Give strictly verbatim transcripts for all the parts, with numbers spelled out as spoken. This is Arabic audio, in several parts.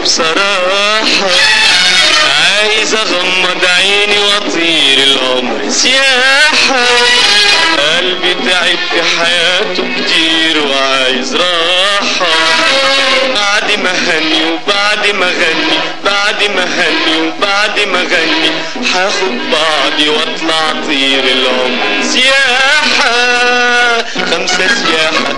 بصراحة عايز اغمض عيني واطير العمر سياحة. قلبي تعب في حياته كتير وعايز راحة. بعد ما هني وبعد ما غني بعد ما هني وبعد ما غني هاخد بعضي واطلع طير العمر سياحة. خمسة سياحة.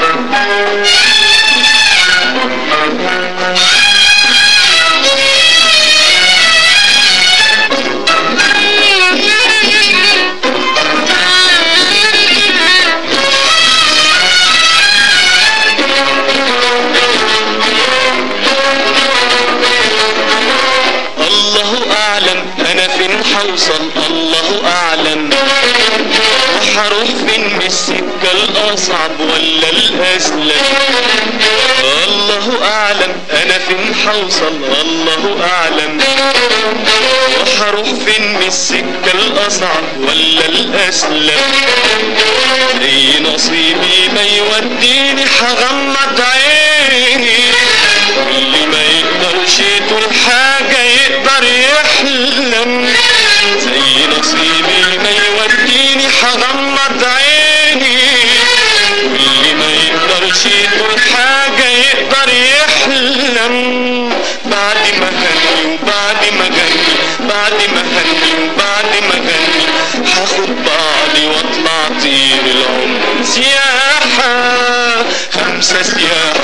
انا فين حوصل الله اعلم، وحروح فين بالسكة الاصعب ولا الاسلم. الله اعلم انا فين حوصل الله اعلم، وحروح فين بالسكة الاصعب ولا الاسلم. زي نصيبي ما يوديني هغمض عيني، واللي ما يقدرش طول حاجة يقدر يحلم. زي نصيبي ما يوديني هغمض عيني، واللي ما يقدرش طول حاجة يقدر يحلم. بعد ما هني وبعد ما غني بعد ما هني وبعد ما غني هاخد بعضي واطلع طير العمر سياحة. خمسة سياحة.